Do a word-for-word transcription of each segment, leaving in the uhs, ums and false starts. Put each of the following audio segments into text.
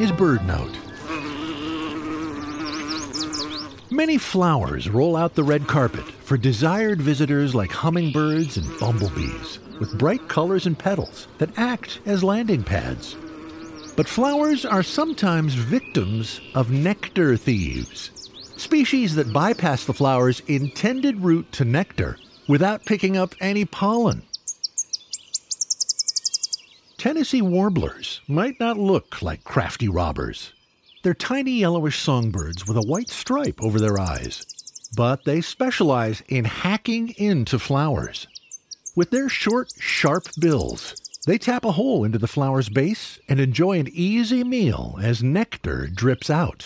is BirdNote. Many flowers roll out the red carpet for desired visitors like hummingbirds and bumblebees, with bright colors and petals that act as landing pads. But flowers are sometimes victims of nectar thieves, species that bypass the flower's intended route to nectar without picking up any pollen. Tennessee warblers might not look like crafty robbers. They're tiny yellowish songbirds with a white stripe over their eyes, but they specialize in hacking into flowers. With their short, sharp bills, they tap a hole into the flower's base and enjoy an easy meal as nectar drips out.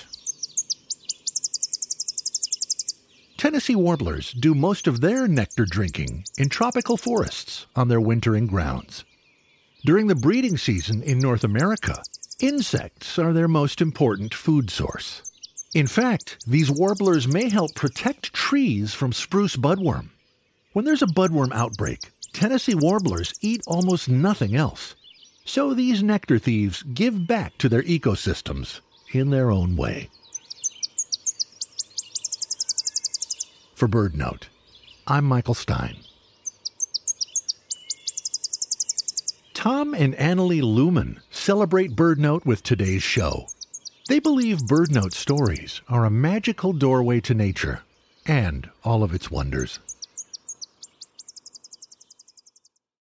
Tennessee warblers do most of their nectar drinking in tropical forests on their wintering grounds. During the breeding season in North America, insects are their most important food source. In fact, these warblers may help protect trees from spruce budworm. When there's a budworm outbreak, Tennessee warblers eat almost nothing else. So these nectar thieves give back to their ecosystems in their own way. For BirdNote, I'm Michael Stein. Tom and Annalie Lumen celebrate BirdNote with today's show. They believe BirdNote stories are a magical doorway to nature and all of its wonders.